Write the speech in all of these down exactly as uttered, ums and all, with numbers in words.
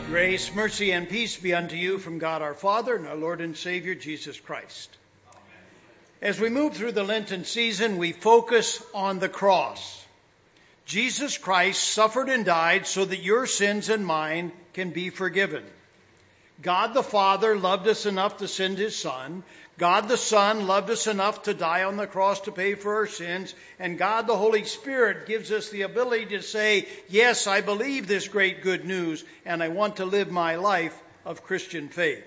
Grace, mercy, and peace be unto you from God our Father and our Lord and Savior, Jesus Christ. As we move through the Lenten season, we focus on the cross. Jesus Christ suffered and died so that your sins and mine can be forgiven. God the Father loved us enough to send his Son. God the Son loved us enough to die on the cross to pay for our sins. And God the Holy Spirit gives us the ability to say, yes, I believe this great good news, and I want to live my life of Christian faith.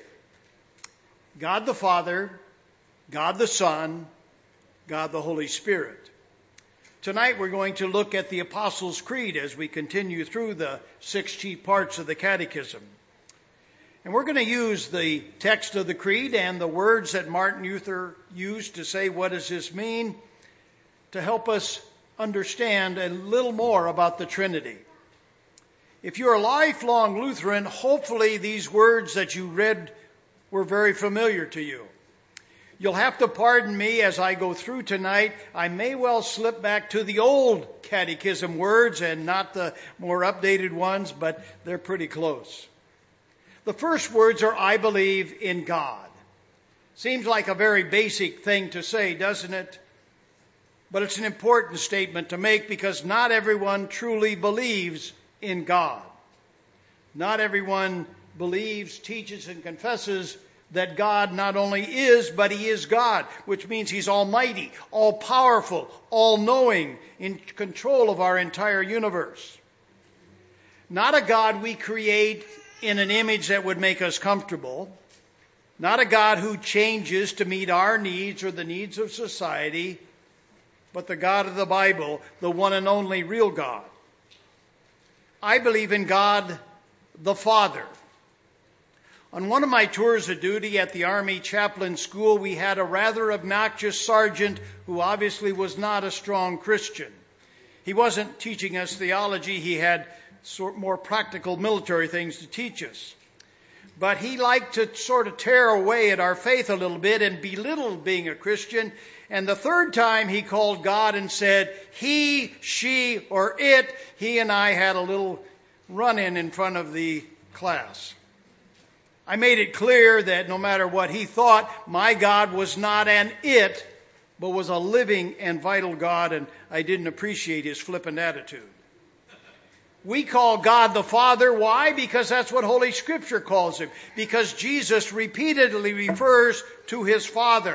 God the Father, God the Son, God the Holy Spirit. Tonight we're going to look at the Apostles' Creed as we continue through the six chief parts of the Catechism. And we're going to use the text of the Creed and the words that Martin Luther used to say, what does this mean, to help us understand a little more about the Trinity. If you're a lifelong Lutheran, hopefully these words that you read were very familiar to you. You'll have to pardon me as I go through tonight. I may well slip back to the old catechism words and not the more updated ones, but they're pretty close. The first words are, I believe in God. Seems like a very basic thing to say, doesn't it? But it's an important statement to make because not everyone truly believes in God. Not everyone believes, teaches, and confesses that God not only is, but he is God, which means he's almighty, all-powerful, all-knowing, in control of our entire universe. Not a God we create in an image that would make us comfortable. Not a God who changes to meet our needs or the needs of society, but the God of the Bible, the one and only real God. I believe in God the Father. On one of my tours of duty at the Army Chaplain School, we had a rather obnoxious sergeant who obviously was not a strong Christian. He wasn't teaching us theology. He had sort more practical military things to teach us. But he liked to sort of tear away at our faith a little bit and belittle being a Christian. And the third time he called God and said, he, she, or it, he and I had a little run-in in front of the class. I made it clear that no matter what he thought, my God was not an it, but was a living and vital God, and I didn't appreciate his flippant attitude. We call God the Father. Why? Because that's what Holy Scripture calls him. Because Jesus repeatedly refers to his Father.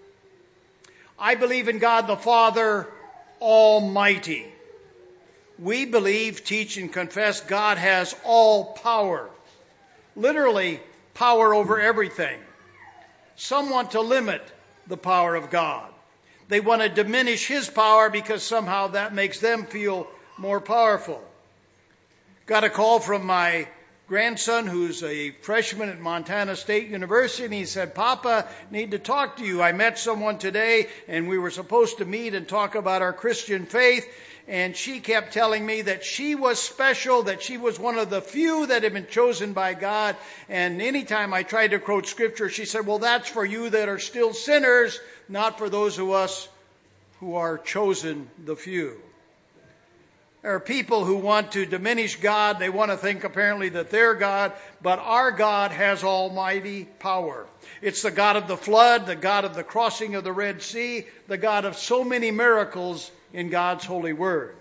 I believe in God the Father Almighty. We believe, teach, and confess God has all power. Literally, power over everything. Some want to limit the power of God. They want to diminish his power because somehow that makes them feel more powerful. Got a call from my grandson who's a freshman at Montana State University, and he said, Papa, need to talk to you. I met someone today, and we were supposed to meet and talk about our Christian faith, and she kept telling me that she was special, that she was one of the few that had been chosen by God, and anytime I tried to quote Scripture, she said, well, that's for you that are still sinners, not for those of us who are chosen, the few. There are people who want to diminish God. They want to think apparently that they're God, but our God has almighty power. It's the God of the flood, the God of the crossing of the Red Sea, the God of so many miracles in God's holy word.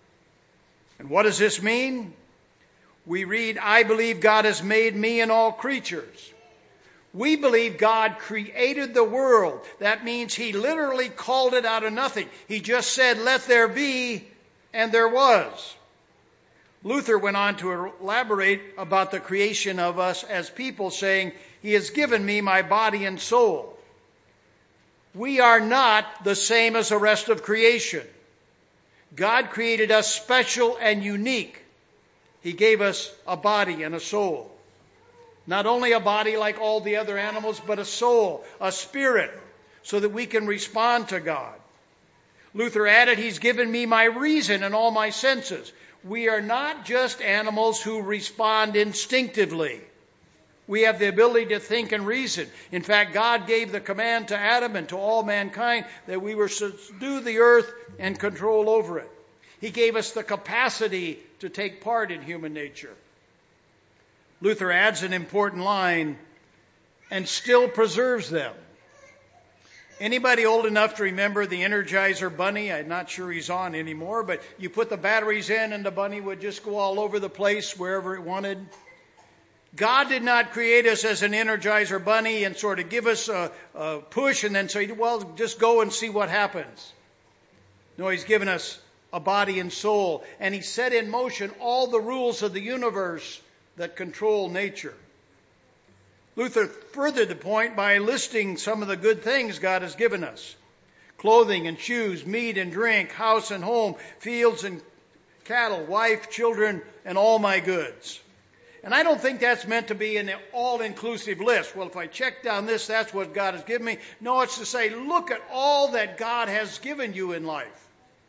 And what does this mean? We read, I believe God has made me and all creatures. We believe God created the world. That means he literally called it out of nothing. He just said, let there be, and there was. Luther went on to elaborate about the creation of us as people, saying, he has given me my body and soul. We are not the same as the rest of creation. God created us special and unique. He gave us a body and a soul. Not only a body like all the other animals, but a soul, a spirit, so that we can respond to God. Luther added, he's given me my reason and all my senses. We are not just animals who respond instinctively. We have the ability to think and reason. In fact, God gave the command to Adam and to all mankind that we were to subdue the earth and control over it. He gave us the capacity to take part in human nature. Luther adds an important line, and still preserves them. Anybody old enough to remember the Energizer Bunny? I'm not sure he's on anymore, but you put the batteries in and the bunny would just go all over the place wherever it wanted. God did not create us as an Energizer Bunny and sort of give us a, a push and then say, well, just go and see what happens. No, he's given us a body and soul, and he set in motion all the rules of the universe that control nature. Luther furthered the point by listing some of the good things God has given us. Clothing and shoes, meat and drink, house and home, fields and cattle, wife, children, and all my goods. And I don't think that's meant to be an all-inclusive list. Well, if I check down this, that's what God has given me. No, it's to say, look at all that God has given you in life.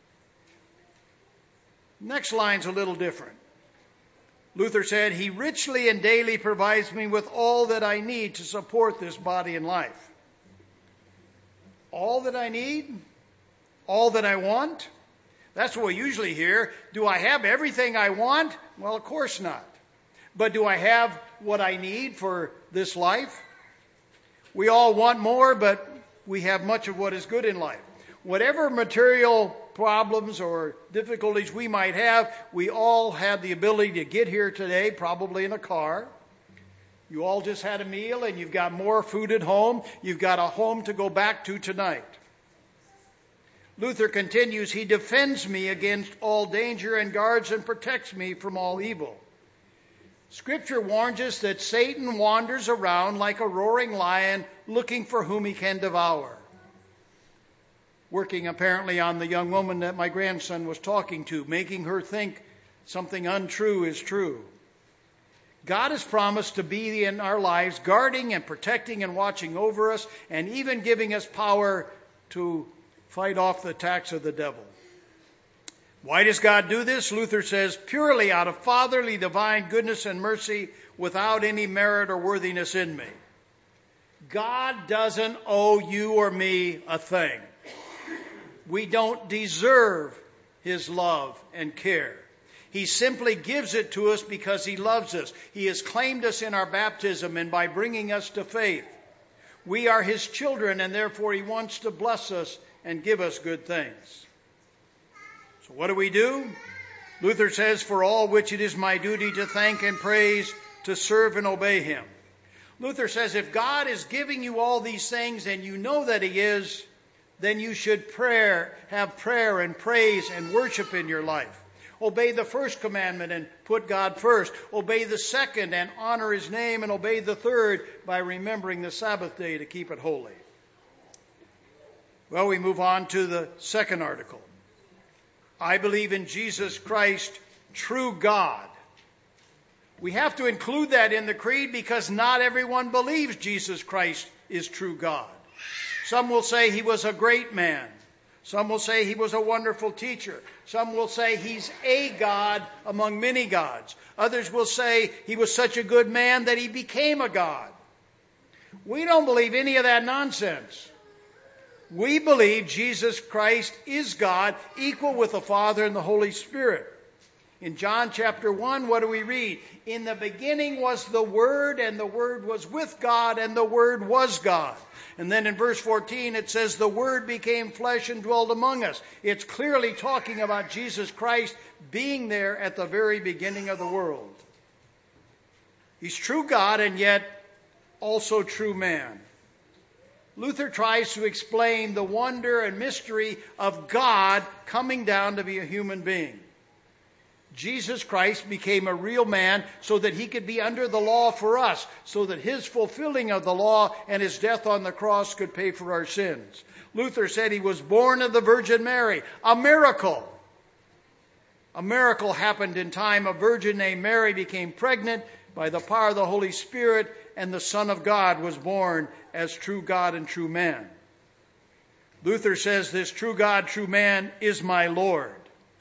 Next line's a little different. Luther said, he richly and daily provides me with all that I need to support this body and life. All that I need? All that I want? That's what we usually hear. Do I have everything I want? Well, of course not. But do I have what I need for this life? We all want more, but we have much of what is good in life. Whatever material problems or difficulties we might have, we all have the ability to get here today, probably in a car. You all just had a meal and you've got more food at home. You've got a home to go back to tonight. Luther continues, he defends me against all danger and guards and protects me from all evil. Scripture warns us that Satan wanders around like a roaring lion looking for whom he can devour. Working apparently on the young woman that my grandson was talking to, making her think something untrue is true. God has promised to be in our lives, guarding and protecting and watching over us, and even giving us power to fight off the attacks of the devil. Why does God do this? Luther says, purely out of fatherly divine goodness and mercy, without any merit or worthiness in me. God doesn't owe you or me a thing. We don't deserve his love and care. He simply gives it to us because he loves us. He has claimed us in our baptism and by bringing us to faith. We are his children, and therefore he wants to bless us and give us good things. So what do we do? Luther says, for all which it is my duty to thank and praise, to serve and obey him. Luther says, if God is giving you all these things and you know that he is, then you should prayer, have prayer and praise and worship in your life. Obey the first commandment and put God first. Obey the second and honor his name, and obey the third by remembering the Sabbath day to keep it holy. Well, we move on to the second article. I believe in Jesus Christ, true God. We have to include that in the creed because not everyone believes Jesus Christ is true God. Some will say he was a great man. Some will say he was a wonderful teacher. Some will say he's a God among many gods. Others will say he was such a good man that he became a God. We don't believe any of that nonsense. We believe Jesus Christ is God, equal with the Father and the Holy Spirit. In John chapter one, what do we read? In the beginning was the Word, and the Word was with God, and the Word was God. And then in verse fourteen, it says, the Word became flesh and dwelled among us. It's clearly talking about Jesus Christ being there at the very beginning of the world. He's true God and yet also true man. Luther tries to explain the wonder and mystery of God coming down to be a human being. Jesus Christ became a real man so that he could be under the law for us, so that his fulfilling of the law and his death on the cross could pay for our sins. Luther said he was born of the Virgin Mary, a miracle. A miracle happened in time. A virgin named Mary became pregnant by the power of the Holy Spirit, and the Son of God was born as true God and true man. Luther says this true God, true man is my Lord.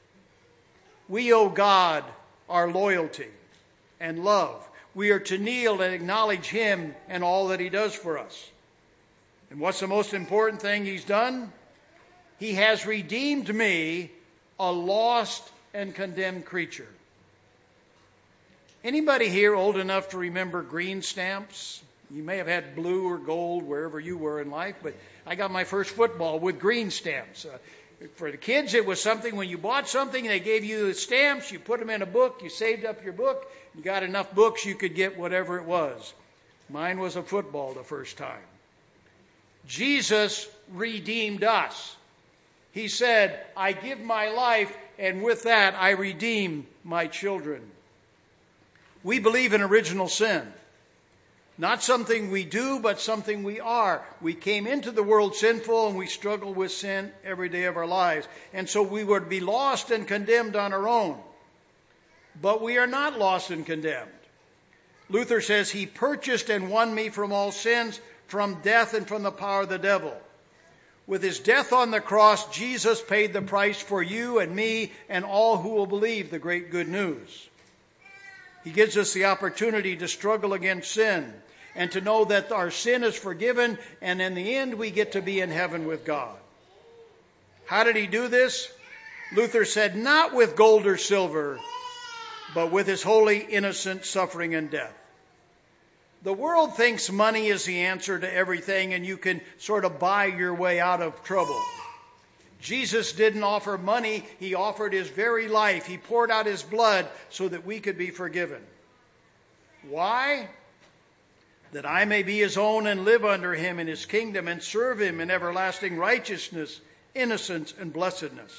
We owe God our loyalty and love. We are to kneel and acknowledge him and all that he does for us. And what's the most important thing he's done? He has redeemed me, a lost and condemned creature. Anybody here old enough to remember green stamps? You may have had blue or gold wherever you were in life, but I got my first football with green stamps. Uh, for the kids, it was something when you bought something, they gave you the stamps, you put them in a book, you saved up your book, you got enough books, you could get whatever it was. Mine was a football the first time. Jesus redeemed us. He said, I give my life, and with that I redeem my children. We believe in original sin. Not something we do, but something we are. We came into the world sinful, and we struggle with sin every day of our lives. And so we would be lost and condemned on our own. But we are not lost and condemned. Luther says, He purchased and won me from all sins, from death and from the power of the devil. With His death on the cross, Jesus paid the price for you and me and all who will believe the great good news. He gives us the opportunity to struggle against sin and to know that our sin is forgiven, and in the end we get to be in heaven with God. How did He do this? Luther said, not with gold or silver, but with His holy, innocent suffering and death. The world thinks money is the answer to everything, and you can sort of buy your way out of trouble. Jesus didn't offer money. He offered His very life. He poured out His blood so that we could be forgiven. Why? That I may be His own and live under Him in His kingdom and serve Him in everlasting righteousness, innocence, and blessedness.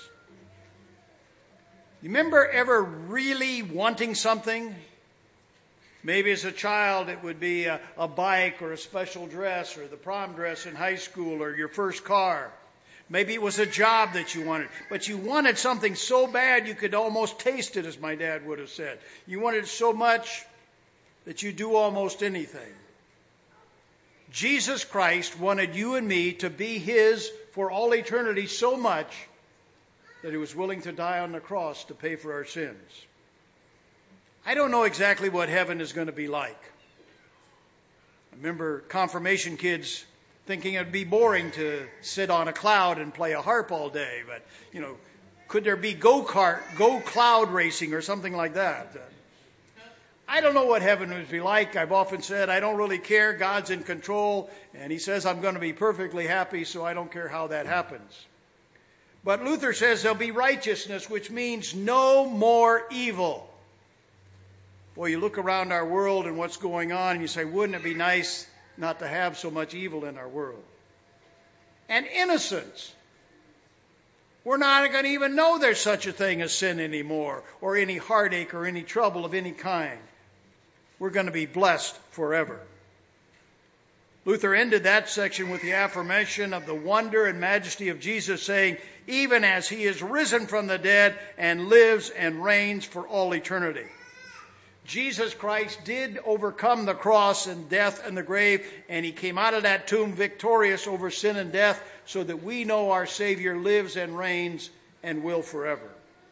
You remember ever really wanting something? Maybe as a child it would be a, a bike or a special dress or the prom dress in high school or your first car. Maybe it was a job that you wanted. But you wanted something so bad you could almost taste it, as my dad would have said. You wanted it so much that you'd do almost anything. Jesus Christ wanted you and me to be His for all eternity so much that He was willing to die on the cross to pay for our sins. I don't know exactly what heaven is going to be like. I remember confirmation kids thinking it'd be boring to sit on a cloud and play a harp all day. But, you know, could there be go-kart, go-cloud racing or something like that? I don't know what heaven would be like. I've often said I don't really care. God's in control. And He says I'm going to be perfectly happy, so I don't care how that happens. But Luther says there'll be righteousness, which means no more evil. Well, you look around our world and what's going on, and you say, wouldn't it be nice not to have so much evil in our world? And innocence. We're not going to even know there's such a thing as sin anymore, or any heartache or any trouble of any kind. We're going to be blessed forever. Luther ended that section with the affirmation of the wonder and majesty of Jesus, saying, even as He is risen from the dead and lives and reigns for all eternity. Jesus Christ did overcome the cross and death and the grave, and He came out of that tomb victorious over sin and death, so that we know our Savior lives and reigns and will forever.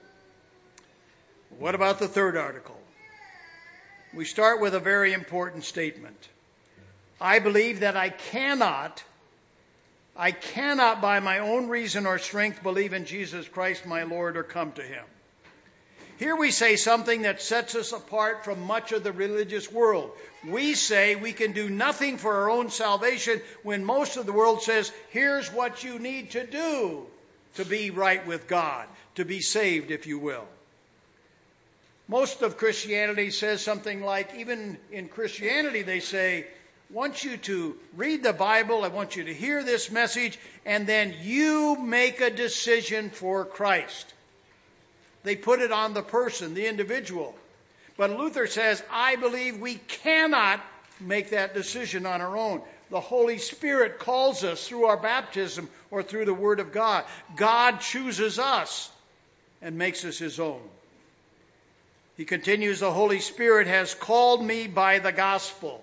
What about the third article? We start with a very important statement. I believe that I cannot, I cannot by my own reason or strength believe in Jesus Christ my Lord or come to Him. Here we say something that sets us apart from much of the religious world. We say we can do nothing for our own salvation when most of the world says, here's what you need to do to be right with God, to be saved, if you will. Most of Christianity says something like, even in Christianity they say, I want you to read the Bible, I want you to hear this message, and then you make a decision for Christ. They put it on the person, the individual. But Luther says, I believe we cannot make that decision on our own. The Holy Spirit calls us through our baptism or through the Word of God. God chooses us and makes us His own. He continues, the Holy Spirit has called me by the gospel.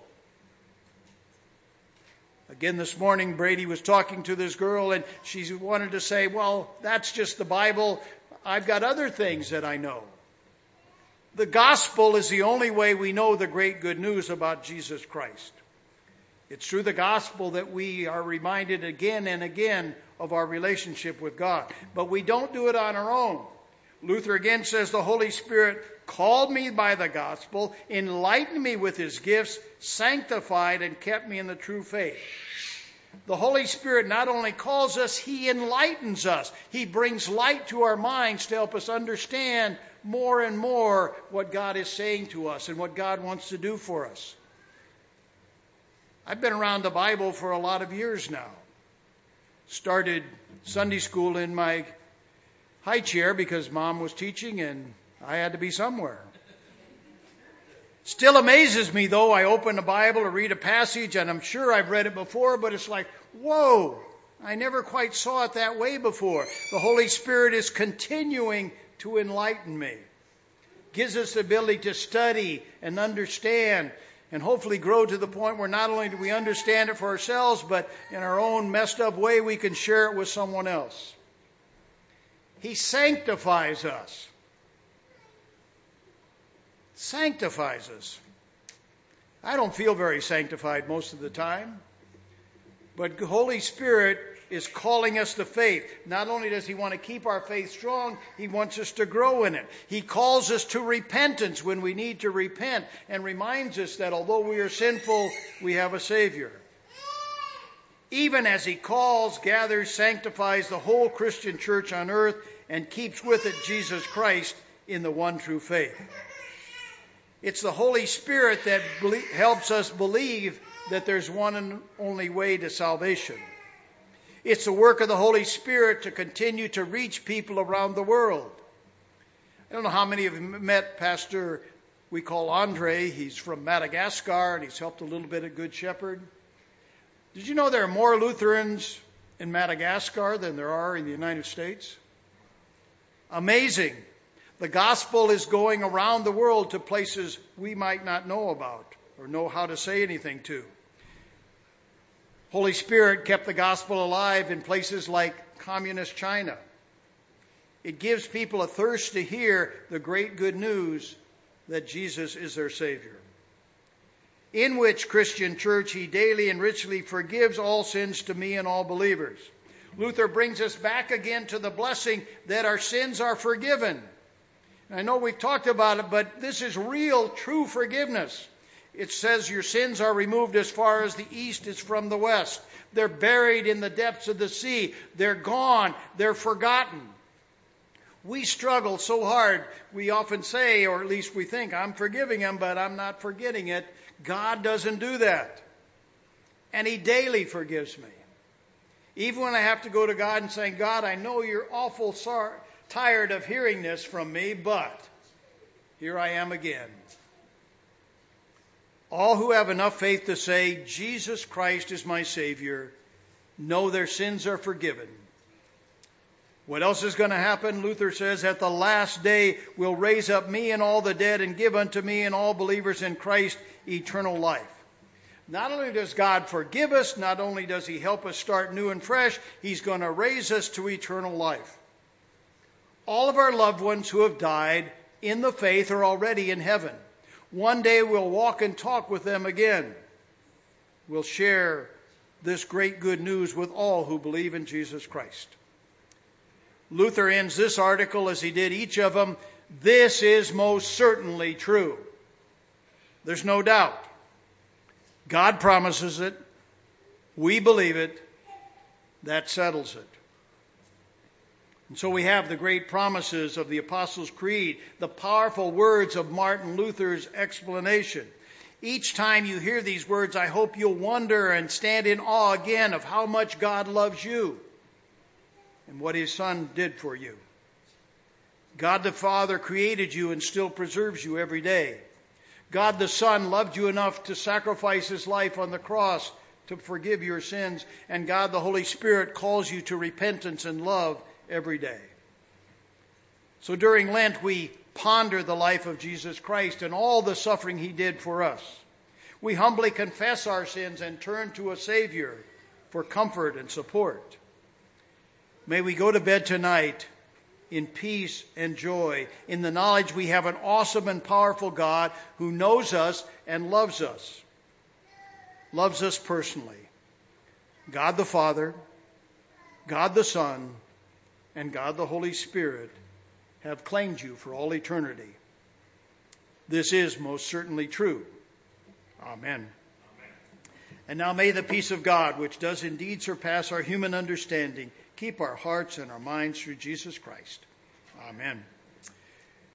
Again, this morning, Brady was talking to this girl, and she wanted to say, well, that's just the Bible. I've got other things that I know. The gospel is the only way we know the great good news about Jesus Christ. It's through the gospel that we are reminded again and again of our relationship with God. But we don't do it on our own. Luther again says the Holy Spirit called me by the gospel, enlightened me with his gifts, sanctified and kept me in the true faith. The Holy Spirit not only calls us, he enlightens us. He brings light to our minds to help us understand more and more what God is saying to us and what God wants to do for us. I've been around the Bible for a lot of years now. Started Sunday school in my high chair because Mom was teaching and I had to be somewhere. Still amazes me, though. I open the Bible or read a passage, and I'm sure I've read it before, but it's like, whoa, I never quite saw it that way before. The Holy Spirit is continuing to enlighten me. Gives us the ability to study and understand and hopefully grow to the point where not only do we understand it for ourselves, but in our own messed up way, we can share it with someone else. He sanctifies us. Sanctifies us. I don't feel very sanctified most of the time, but the Holy Spirit is calling us to faith. Not only does he want to keep our faith strong, he wants us to grow in it. He calls us to repentance when we need to repent and reminds us that although we are sinful, we have a Savior. Even as he calls, gathers, sanctifies the whole Christian church on earth and keeps with it Jesus Christ in the one true faith. It's the Holy Spirit that helps us believe that there's one and only way to salvation. It's the work of the Holy Spirit to continue to reach people around the world. I don't know how many of you met Pastor, we call Andre. He's from Madagascar, and he's helped a little bit at Good Shepherd. Did you know there are more Lutherans in Madagascar than there are in the United States? Amazing. The gospel is going around the world to places we might not know about or know how to say anything to. Holy Spirit kept the gospel alive in places like communist China. It gives people a thirst to hear the great good news that Jesus is their Savior. In which Christian church he daily and richly forgives all sins to me and all believers. Luther brings us back again to the blessing that our sins are forgiven. I know we've talked about it, but this is real, true forgiveness. It says your sins are removed as far as the east is from the west. They're buried in the depths of the sea. They're gone. They're forgotten. We struggle so hard. We often say, or at least we think, I'm forgiving him, but I'm not forgetting it. God doesn't do that. And he daily forgives me. Even when I have to go to God and say, God, I know you're awful sorry. Tired of hearing this from me, but here I am again. All who have enough faith to say, Jesus Christ is my Savior, know their sins are forgiven. What else is going to happen? Luther says, at the last day will raise up me and all the dead and give unto me and all believers in Christ eternal life. Not only does God forgive us, not only does he help us start new and fresh, he's going to raise us to eternal life. All of our loved ones who have died in the faith are already in heaven. One day we'll walk and talk with them again. We'll share this great good news with all who believe in Jesus Christ. Luther ends this article as he did each of them. This is most certainly true. There's no doubt. God promises it. We believe it. That settles it. And so we have the great promises of the Apostles' Creed, the powerful words of Martin Luther's explanation. Each time you hear these words, I hope you'll wonder and stand in awe again of how much God loves you and what his Son did for you. God the Father created you and still preserves you every day. God the Son loved you enough to sacrifice his life on the cross to forgive your sins. And God the Holy Spirit calls you to repentance and love every day. So during Lent, we ponder the life of Jesus Christ and all the suffering he did for us. We humbly confess our sins and turn to a Savior for comfort and support. May we go to bed tonight in peace and joy, in the knowledge we have an awesome and powerful God who knows us and loves us. Loves us personally. God the Father, God the Son, and God the Holy Spirit have claimed you for all eternity. This is most certainly true. Amen. And now may the peace of God, which does indeed surpass our human understanding, keep our hearts and our minds through Jesus Christ. Amen.